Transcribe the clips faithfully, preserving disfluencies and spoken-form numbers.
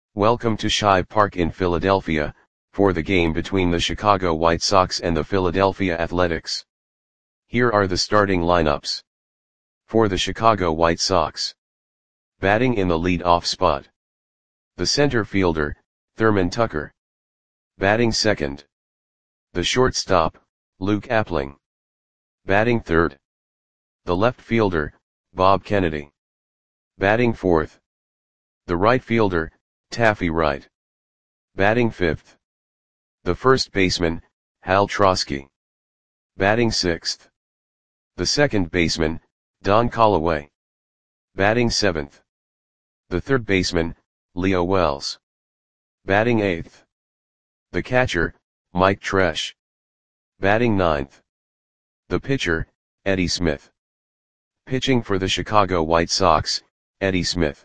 Welcome to Shibe Park in Philadelphia, for the game between the Chicago White Sox and the Philadelphia Athletics. Here are the starting lineups. For the Chicago White Sox. Batting in the lead-off spot. The center fielder, Thurman Tucker. Batting second. The shortstop, Luke Appling. Batting third. The left fielder, Bob Kennedy. Batting fourth. The right fielder, Taffy Wright. Batting fifth. The first baseman, Hal Trosky. Batting sixth. The second baseman, Don Callaway. Batting seventh. The third baseman, Leo Wells. Batting eighth. The catcher, Mike Tresh. Batting ninth. The pitcher, Eddie Smith. Pitching for the Chicago White Sox, Eddie Smith.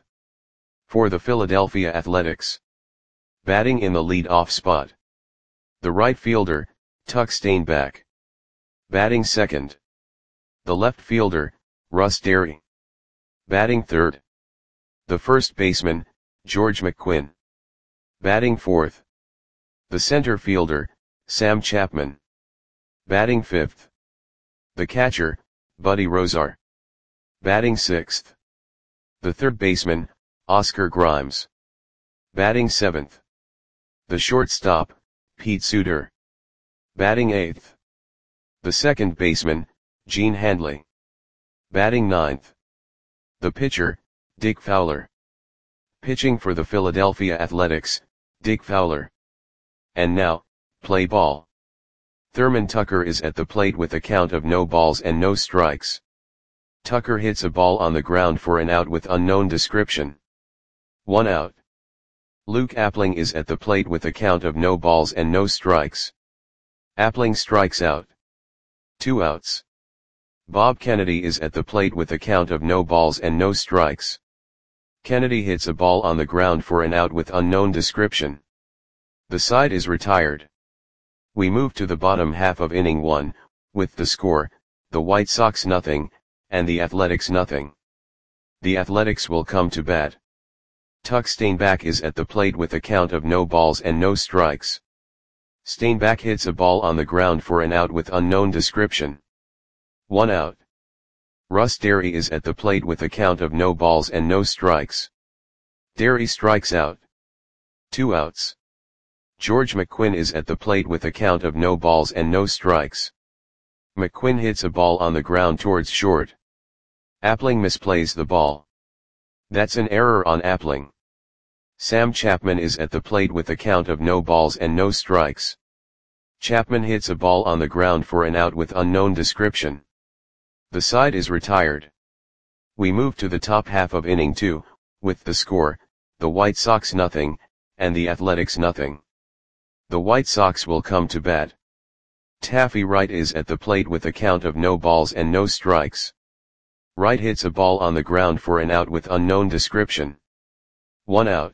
For the Philadelphia Athletics. Batting in the lead-off spot. The right fielder, Tuck Stainback. Batting second. The left fielder, Russ Derry. Batting third. The first baseman, George McQuinn. Batting fourth. The center fielder, Sam Chapman. Batting fifth. The catcher, Buddy Rozar. Batting sixth. The third baseman, Oscar Grimes. Batting seventh. The shortstop, Pete Suter. Batting eighth. The second baseman, Gene Handley. Batting ninth. The pitcher, Dick Fowler. Pitching for the Philadelphia Athletics, Dick Fowler. And now, play ball. Thurman Tucker is at the plate with a count of no balls and no strikes. Tucker hits a ball on the ground for an out with unknown description. One out. Luke Appling is at the plate with a count of no balls and no strikes. Appling strikes out. Two outs. Bob Kennedy is at the plate with a count of no balls and no strikes. Kennedy hits a ball on the ground for an out with unknown description. The side is retired. We move to the bottom half of inning one, with the score, the White Sox nothing, and the Athletics nothing. The Athletics will come to bat. Tuck Stainback is at the plate with a count of no balls and no strikes. Stainback hits a ball on the ground for an out with unknown description. One out. Russ Derry is at the plate with a count of no balls and no strikes. Derry strikes out. Two outs. George McQuinn is at the plate with a count of no balls and no strikes. McQuinn hits a ball on the ground towards short. Appling misplays the ball. That's an error on Appling. Sam Chapman is at the plate with a count of no balls and no strikes. Chapman hits a ball on the ground for an out with unknown description. The side is retired. We move to the top half of inning two, with the score, the White Sox nothing, and the Athletics nothing. The White Sox will come to bat. Taffy Wright is at the plate with a count of no balls and no strikes. Wright hits a ball on the ground for an out with unknown description. One out.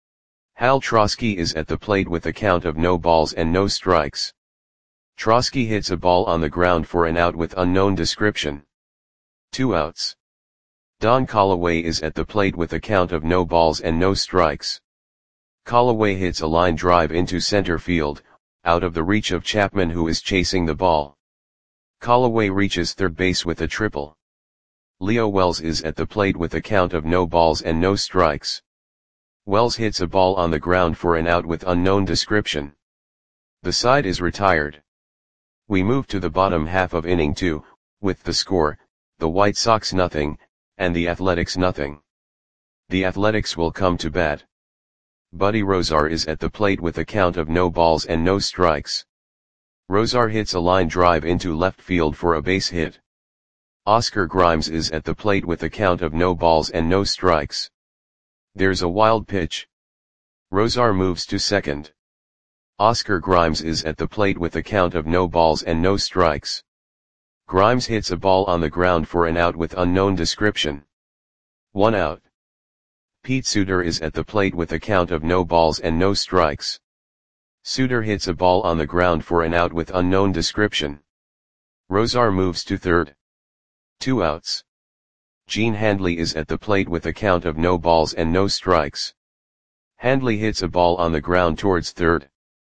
Hal Trosky is at the plate with a count of no balls and no strikes. Trosky hits a ball on the ground for an out with unknown description. Two outs. Don Callaway is at the plate with a count of no balls and no strikes. Callaway hits a line drive into center field, out of the reach of Chapman who is chasing the ball. Callaway reaches third base with a triple. Leo Wells is at the plate with a count of no balls and no strikes. Wells hits a ball on the ground for an out with unknown description. The side is retired. We move to the bottom half of inning two, with the score, the White Sox nothing, and the Athletics nothing. The Athletics will come to bat. Buddy Rozar is at the plate with a count of no balls and no strikes. Rozar hits a line drive into left field for a base hit. Oscar Grimes is at the plate with a count of no balls and no strikes. There's a wild pitch. Rozar moves to second. Oscar Grimes is at the plate with a count of no balls and no strikes. Grimes hits a ball on the ground for an out with unknown description. One out. Pete Suter is at the plate with a count of no balls and no strikes. Suter hits a ball on the ground for an out with unknown description. Rozar moves to third. Two outs. Gene Handley is at the plate with a count of no balls and no strikes. Handley hits a ball on the ground towards third.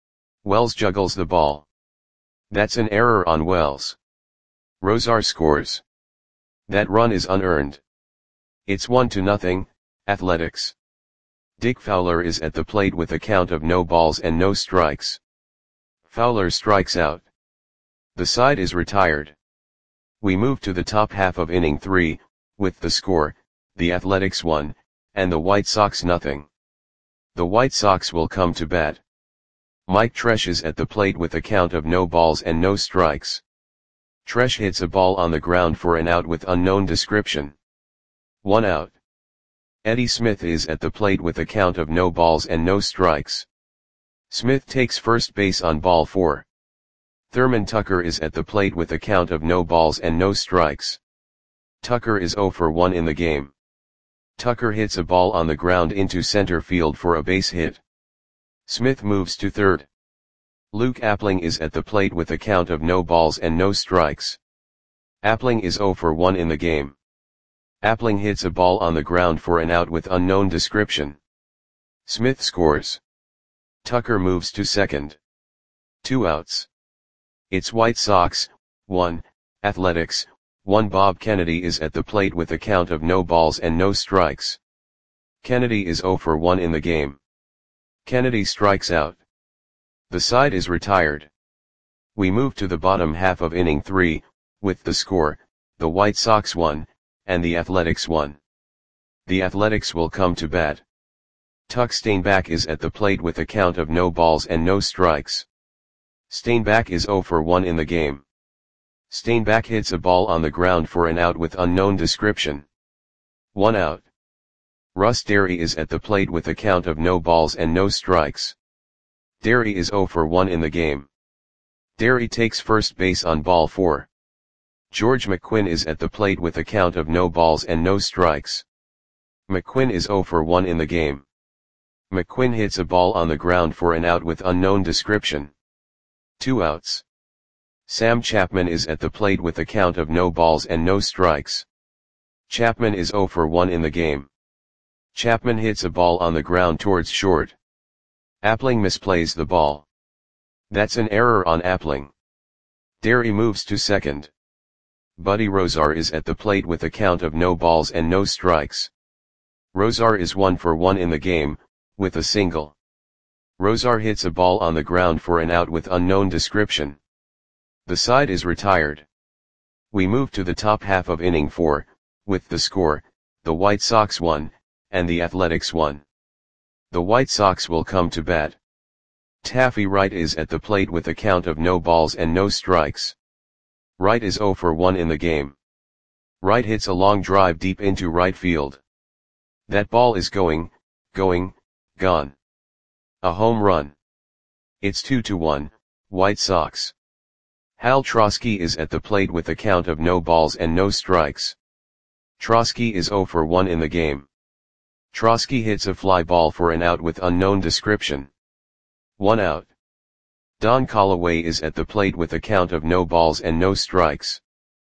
Wells juggles the ball. That's an error on Wells. Rosar scores. That run is unearned. It's one to nothing, Athletics. Dick Fowler is at the plate with a count of no balls and no strikes. Fowler strikes out. The side is retired. We move to the top half of inning three, with the score, the Athletics one, and the White Sox nothing. The White Sox will come to bat. Mike Tresh is at the plate with a count of no balls and no strikes. Tresh hits a ball on the ground for an out with unknown description. One out. Eddie Smith is at the plate with a count of no balls and no strikes. Smith takes first base on ball four. Thurman Tucker is at the plate with a count of no balls and no strikes. Tucker is oh for one in the game. Tucker hits a ball on the ground into center field for a base hit. Smith moves to third. Luke Appling is at the plate with a count of no balls and no strikes. Appling is oh for one in the game. Appling hits a ball on the ground for an out with unknown description. Smith scores. Tucker moves to second. Two outs. It's White Sox, one, Athletics, one. Bob Kennedy is at the plate with a count of no balls and no strikes. Kennedy is oh for one in the game. Kennedy strikes out. The side is retired. We move to the bottom half of inning three, with the score, the White Sox one, and the Athletics one. The Athletics will come to bat. Tuck Steinbach is at the plate with a count of no balls and no strikes. Steinbach is oh for one in the game. Steinbach hits a ball on the ground for an out with unknown description. One out. Russ Derry is at the plate with a count of no balls and no strikes. Derry is oh for one in the game. Derry takes first base on ball four. George McQuinn is at the plate with a count of no balls and no strikes. McQuinn is oh for one in the game. McQuinn hits a ball on the ground for an out with unknown description. Two outs. Sam Chapman is at the plate with a count of no balls and no strikes. Chapman is oh for one in the game. Chapman hits a ball on the ground towards short. Appling misplays the ball. That's an error on Appling. Derry moves to second. Buddy Rosar is at the plate with a count of no balls and no strikes. Rosar is one for one in the game, with a single. Rosar hits a ball on the ground for an out with unknown description. The side is retired. We move to the top half of inning four, with the score, the White Sox one, and the Athletics one. The White Sox will come to bat. Taffy Wright is at the plate with a count of no balls and no strikes. Wright is oh for one in the game. Wright hits a long drive deep into right field. That ball is going, going, gone. A home run. It's two to one, White Sox. Hal Trosky is at the plate with a count of no balls and no strikes. Trosky is oh for one in the game. Trosky hits a fly ball for an out with unknown description. One out. Don Callaway is at the plate with a count of no balls and no strikes.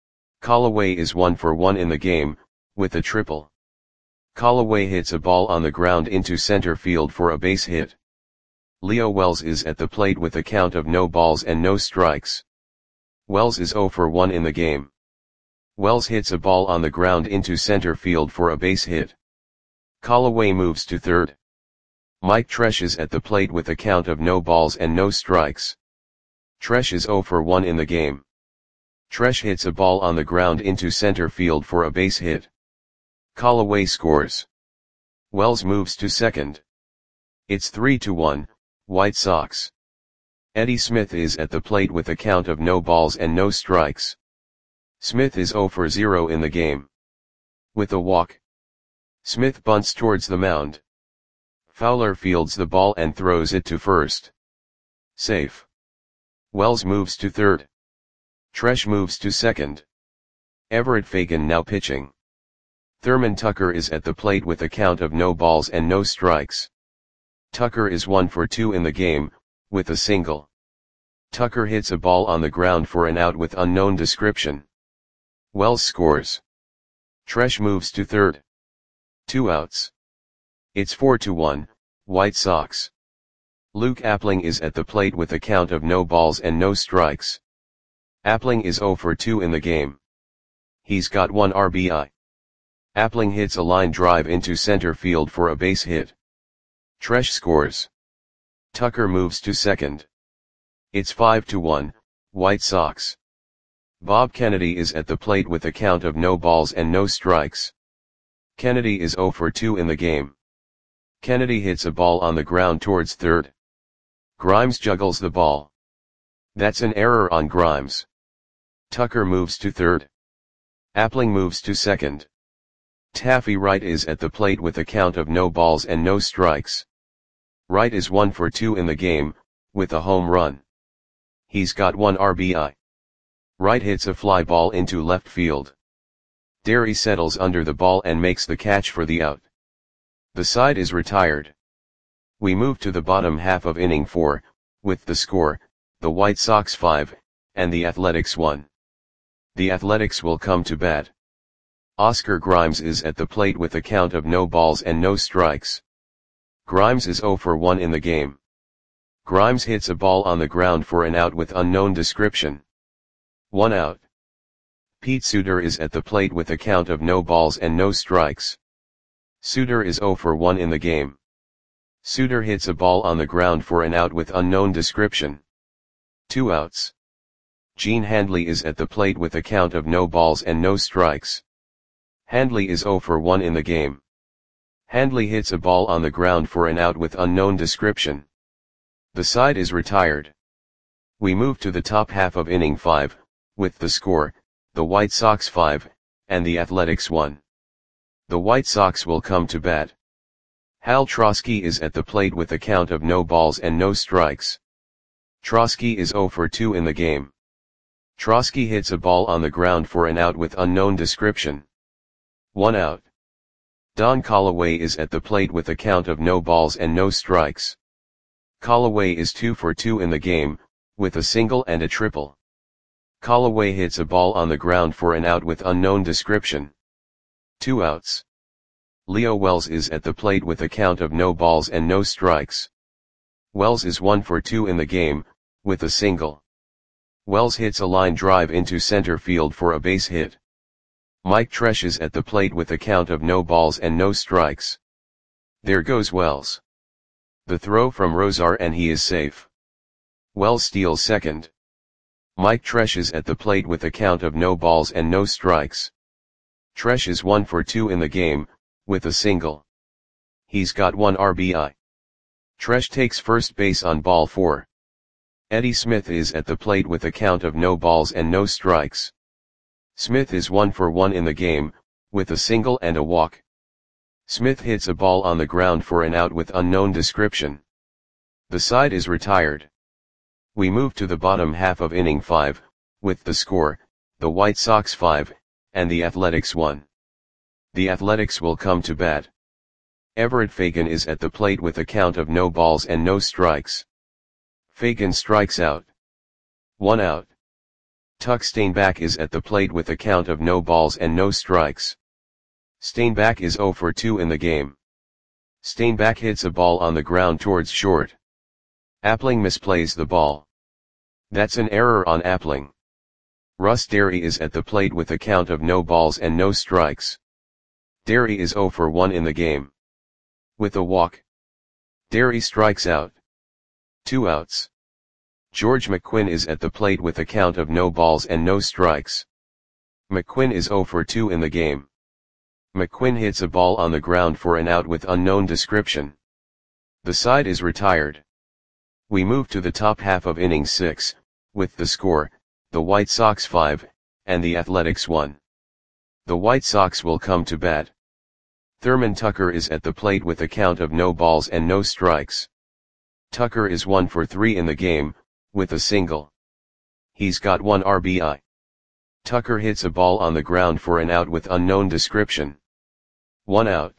Callaway is one for one in the game, with a triple. Callaway hits a ball on the ground into center field for a base hit. Leo Wells is at the plate with a count of no balls and no strikes. Wells is oh for one in the game. Wells hits a ball on the ground into center field for a base hit. Callaway moves to third. Mike Tresh is at the plate with a count of no balls and no strikes. Tresh is oh for one in the game. Tresh hits a ball on the ground into center field for a base hit. Callaway scores. Wells moves to second. It's three to one, White Sox. Eddie Smith is at the plate with a count of no balls and no strikes. Smith is oh for zero in the game. With a walk. Smith bunts towards the mound. Fowler fields the ball and throws it to first. Safe. Wells moves to third. Tresh moves to second. Everett Fagan now pitching. Thurman Tucker is at the plate with a count of no balls and no strikes. Tucker is one for two in the game, with a single. Tucker hits a ball on the ground for an out with unknown description. Wells scores. Tresh moves to third. Two outs. It's four to one, White Sox. Luke Appling is at the plate with a count of no balls and no strikes. Appling is oh for two in the game. He's got one R B I. Appling hits a line drive into center field for a base hit. Tresh scores. Tucker moves to second. It's five to one, White Sox. Bob Kennedy is at the plate with a count of no balls and no strikes. Kennedy is oh for two in the game. Kennedy hits a ball on the ground towards third. Grimes juggles the ball. That's an error on Grimes. Tucker moves to third. Appling moves to second. Taffy Wright is at the plate with a count of no balls and no strikes. Wright is one for two in the game, with a home run. He's got one R B I. Wright hits a fly ball into left field. Derry settles under the ball and makes the catch for the out. The side is retired. We move to the bottom half of inning four, with the score, the White Sox five, and the Athletics one. The Athletics will come to bat. Oscar Grimes is at the plate with a count of no balls and no strikes. Grimes is oh for one in the game. Grimes hits a ball on the ground for an out with unknown description. One out. Pete Suter is at the plate with a count of no balls and no strikes. Suter is oh for one in the game. Suter hits a ball on the ground for an out with unknown description. Two outs. Gene Handley is at the plate with a count of no balls and no strikes. Handley is oh for one in the game. Handley hits a ball on the ground for an out with unknown description. The side is retired. We move to the top half of inning five, with the score, the White Sox five, and the Athletics one. The White Sox will come to bat. Hal Trosky is at the plate with a count of no balls and no strikes. Trosky is oh for two in the game. Trosky hits a ball on the ground for an out with unknown description. One out. Don Callaway is at the plate with a count of no balls and no strikes. Callaway is two for two in the game, with a single and a triple. Callaway hits a ball on the ground for an out with unknown description. Two outs. Leo Wells is at the plate with a count of no balls and no strikes. Wells is one for two in the game, with a single. Wells hits a line drive into center field for a base hit. Mike Tresh is at the plate with a count of no balls and no strikes. There goes Wells. The throw from Rosar and he is safe. Wells steals second. Mike Tresh is at the plate with a count of no balls and no strikes. Tresh is one for two in the game, with a single. He's got one R B I. Tresh takes first base on ball four. Eddie Smith is at the plate with a count of no balls and no strikes. Smith is one for one in the game, with a single and a walk. Smith hits a ball on the ground for an out with unknown description. The side is retired. We move to the bottom half of inning five, with the score, the White Sox five, and the Athletics one. The Athletics will come to bat. Everett Fagan is at the plate with a count of no balls and no strikes. Fagan strikes out. One out. Tuck Steinbach is at the plate with a count of no balls and no strikes. Steinbach is oh for two in the game. Steinbach hits a ball on the ground towards short. Appling misplays the ball. That's an error on Appling. Russ Derry is at the plate with a count of no balls and no strikes. Derry is oh for one in the game. With a walk. Derry strikes out. Two outs. George McQuinn is at the plate with a count of no balls and no strikes. McQuinn is oh for two in the game. McQuinn hits a ball on the ground for an out with unknown description. The side is retired. We move to the top half of inning six, with the score, the White Sox five, and the Athletics one. The White Sox will come to bat. Thurman Tucker is at the plate with a count of no balls and no strikes. Tucker is one for three in the game, with a single. He's got one R B I. Tucker hits a ball on the ground for an out with unknown description. One out.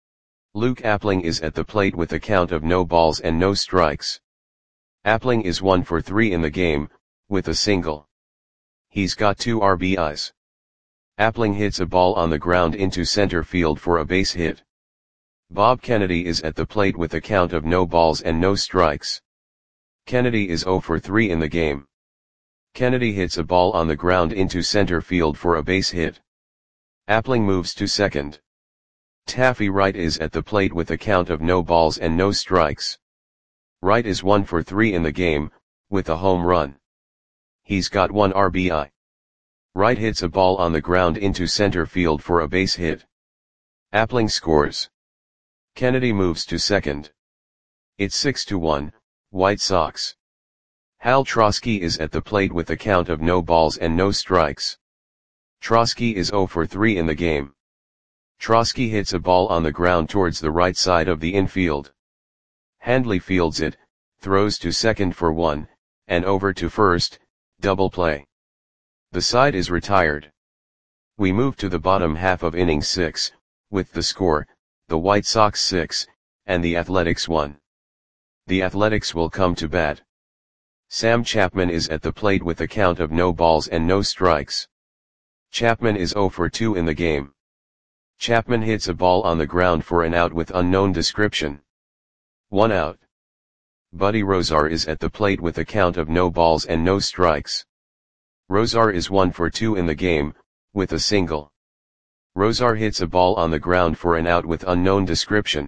Luke Appling is at the plate with a count of no balls and no strikes. Appling is one for three in the game, with a single. He's got two R B Is. Appling hits a ball on the ground into center field for a base hit. Bob Kennedy is at the plate with a count of no balls and no strikes. Kennedy is zero for three in the game. Kennedy hits a ball on the ground into center field for a base hit. Appling moves to second. Taffy Wright is at the plate with a count of no balls and no strikes. Wright is one for three in the game, with a home run. He's got one R B I. Wright hits a ball on the ground into center field for a base hit. Appling scores. Kennedy moves to second. It's six to one, White Sox. Hal Trosky is at the plate with a count of no balls and no strikes. Trosky is zero for three in the game. Trosky hits a ball on the ground towards the right side of the infield. Handley fields it, throws to second for one, and over to first, double play. The side is retired. We move to the bottom half of inning six, with the score, the White Sox six, and the Athletics one. The Athletics will come to bat. Sam Chapman is at the plate with a count of no balls and no strikes. Chapman is zero for two in the game. Chapman hits a ball on the ground for an out with unknown description. One out. Buddy Rozar is at the plate with a count of no balls and no strikes. Rozar is one for two in the game, with a single. Rozar hits a ball on the ground for an out with unknown description.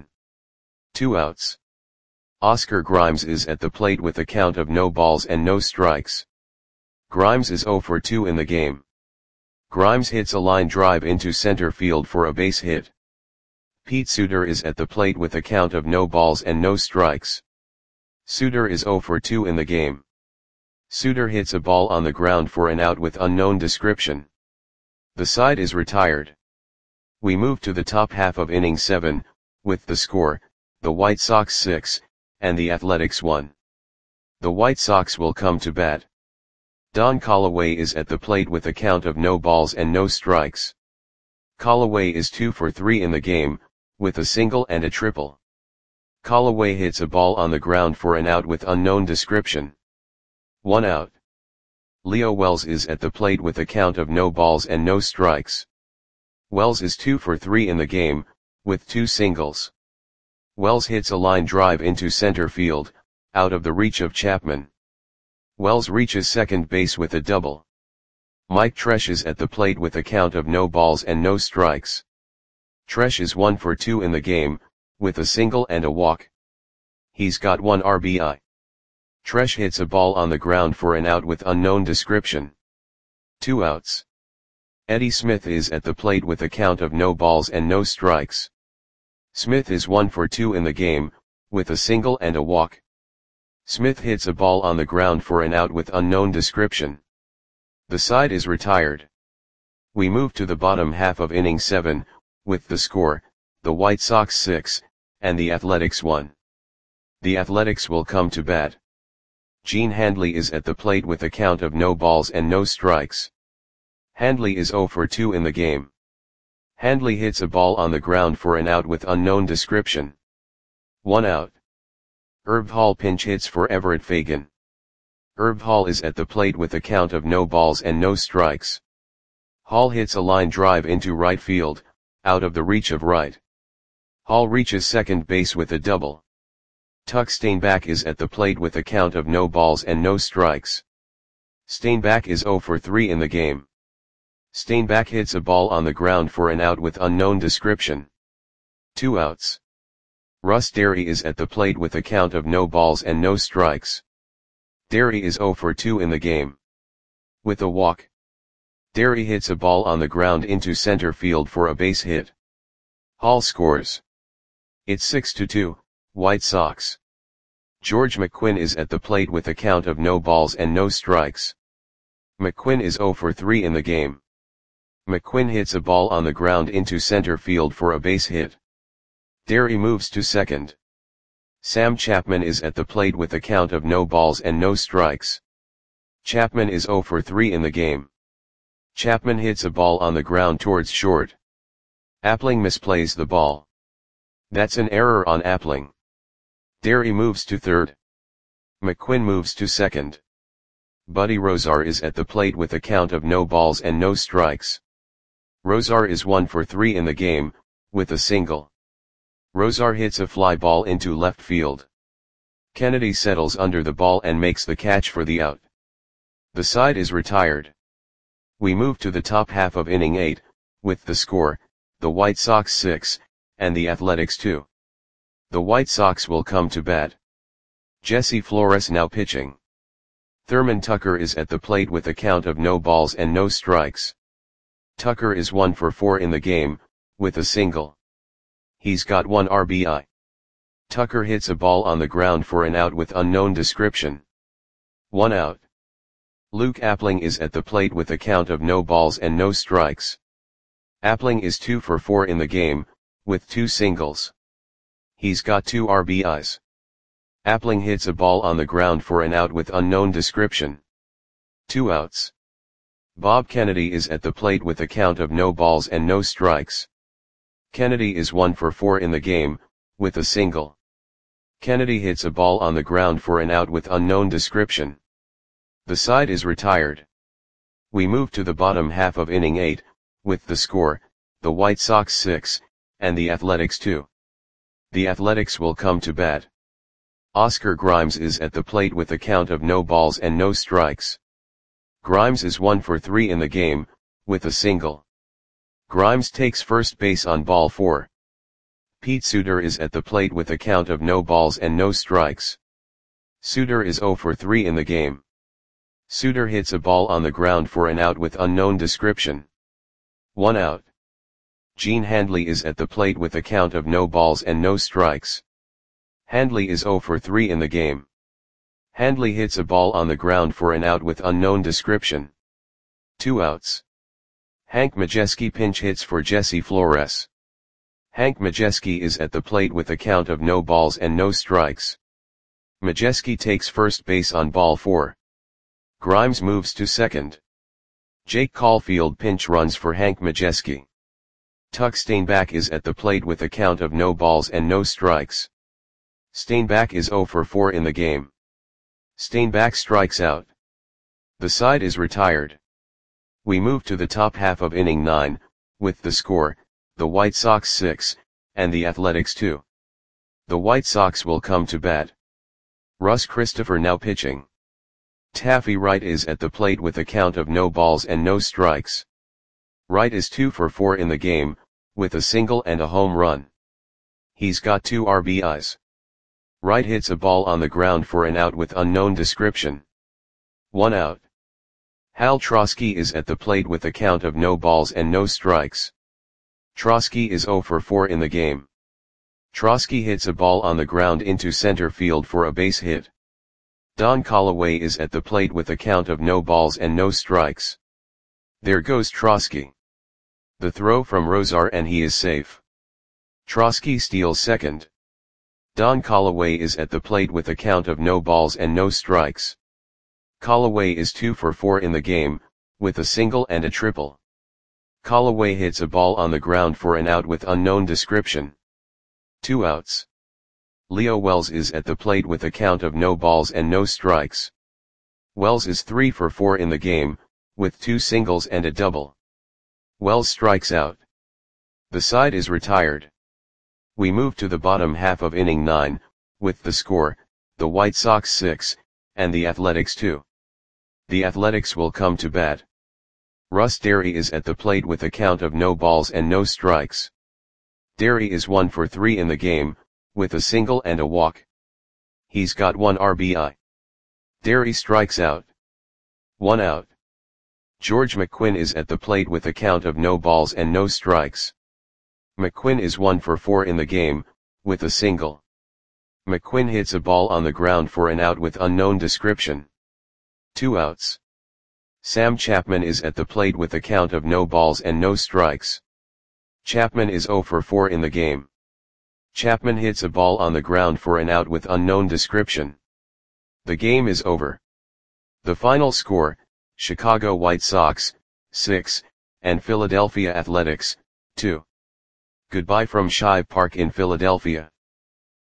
Two outs. Oscar Grimes is at the plate with a count of no balls and no strikes. Grimes is zero for two in the game. Grimes hits a line drive into center field for a base hit. Pete Suter is at the plate with a count of no balls and no strikes. Suter is zero for two in the game. Suter hits a ball on the ground for an out with unknown description. The side is retired. We move to the top half of inning seven, with the score, the White Sox six, and the Athletics one. The White Sox will come to bat. Don Callaway is at the plate with a count of no balls and no strikes. Callaway is two for three in the game, with a single and a triple. Callaway hits a ball on the ground for an out with unknown description. One out. Leo Wells is at the plate with a count of no balls and no strikes. Wells is two for three in the game, with two singles. Wells hits a line drive into center field, out of the reach of Chapman. Wells reaches second base with a double. Mike Tresh is at the plate with a count of no balls and no strikes. Tresh is one for two in the game, with a single and a walk. He's got one R B I. Tresh hits a ball on the ground for an out with unknown description. Two outs. Eddie Smith is at the plate with a count of no balls and no strikes. Smith is one for two in the game, with a single and a walk. Smith hits a ball on the ground for an out with unknown description. The side is retired. We move to the bottom half of inning seven, with the score, the White Sox six, and the Athletics one. The Athletics will come to bat. Gene Handley is at the plate with a count of no balls and no strikes. Handley is zero for two in the game. Handley hits a ball on the ground for an out with unknown description. One out. Herb Hall pinch hits for Everett Fagan. Herb Hall is at the plate with a count of no balls and no strikes. Hall hits a line drive into right field, out of the reach of Wright. Hall reaches second base with a double. Tuck Steinbach is at the plate with a count of no balls and no strikes. Steinbach is zero for three in the game. Steinbach hits a ball on the ground for an out with unknown description. Two outs. Russ Derry is at the plate with a count of no balls and no strikes. Derry is zero for two in the game. With a walk. Derry hits a ball on the ground into center field for a base hit. Hall scores. It's six to two, White Sox. George McQuinn is at the plate with a count of no balls and no strikes. McQuinn is zero for three in the game. McQuinn hits a ball on the ground into center field for a base hit. Derry moves to second. Sam Chapman is at the plate with a count of no balls and no strikes. Chapman is zero for three in the game. Chapman hits a ball on the ground towards short. Appling misplays the ball. That's an error on Appling. Derry moves to third. McQuinn moves to second. Buddy Rozar is at the plate with a count of no balls and no strikes. Rozar is one for three in the game, with a single. Rozar hits a fly ball into left field. Kennedy settles under the ball and makes the catch for the out. The side is retired. We move to the top half of inning eight, with the score, the White Sox six, and the Athletics two. The White Sox will come to bat. Jesse Flores now pitching. Thurman Tucker is at the plate with a count of no balls and no strikes. Tucker is one for four in the game, with a single. He's got one R B I. Tucker hits a ball on the ground for an out with unknown description. One out. Luke Appling is at the plate with a count of no balls and no strikes. Appling is two for four in the game, with two singles. He's got two R B Is. Appling hits a ball on the ground for an out with unknown description. Two outs. Bob Kennedy is at the plate with a count of no balls and no strikes. Kennedy is one for four in the game, with a single. Kennedy hits a ball on the ground for an out with unknown description. The side is retired. We move to the bottom half of inning eight, with the score, the White Sox six, and the Athletics two. The Athletics will come to bat. Oscar Grimes is at the plate with a count of no balls and no strikes. Grimes is one for three in the game, with a single. Grimes takes first base on ball four. Pete Suter is at the plate with a count of no balls and no strikes. Suter is zero for three in the game. Suter hits a ball on the ground for an out with unknown description. One out. Gene Handley is at the plate with a count of no balls and no strikes. Handley is zero for three in the game. Handley hits a ball on the ground for an out with unknown description. Two outs. Hank Majeski pinch hits for Jesse Flores. Hank Majeski is at the plate with a count of no balls and no strikes. Majeski takes first base on ball four. Grimes moves to second. Jake Caulfield pinch runs for Hank Majeski. Tuck Steinbach is at the plate with a count of no balls and no strikes. Steinbach is zero for four in the game. Steinbach strikes out. The side is retired. We move to the top half of inning nine, with the score, the White Sox six, and the Athletics two. The White Sox will come to bat. Russ Christopher now pitching. Taffy Wright is at the plate with a count of no balls and no strikes. Wright is two for four in the game, with a single and a home run. He's got two R B Is. Wright hits a ball on the ground for an out with unknown description. One out. Hal Trosky is at the plate with a count of no balls and no strikes. Trosky is zero for four in the game. Trosky hits a ball on the ground into center field for a base hit. Don Callaway is at the plate with a count of no balls and no strikes. There goes Trosky. The throw from Rozar and he is safe. Trosky steals second. Don Callaway is at the plate with a count of no balls and no strikes. Callaway is two for four in the game, with a single and a triple. Callaway hits a ball on the ground for an out with unknown description. Two outs. Leo Wells is at the plate with a count of no balls and no strikes. Wells is three for four in the game, with two singles and a double. Wells strikes out. The side is retired. We move to the bottom half of inning nine, with the score, the White Sox six, and the Athletics two. The Athletics will come to bat. Russ Derry is at the plate with a count of no balls and no strikes. Derry is one for three in the game, with a single and a walk. He's got one R B I. Derry strikes out. One out. George McQuinn is at the plate with a count of no balls and no strikes. McQuinn is one for four in the game, with a single. McQuinn hits a ball on the ground for an out with unknown description. Two outs. Sam Chapman is at the plate with a count of no balls and no strikes. Chapman is zero for four in the game. Chapman hits a ball on the ground for an out with unknown description. The game is over. The final score, Chicago White Sox, six, and Philadelphia Athletics, two. Goodbye from Shive Park in Philadelphia.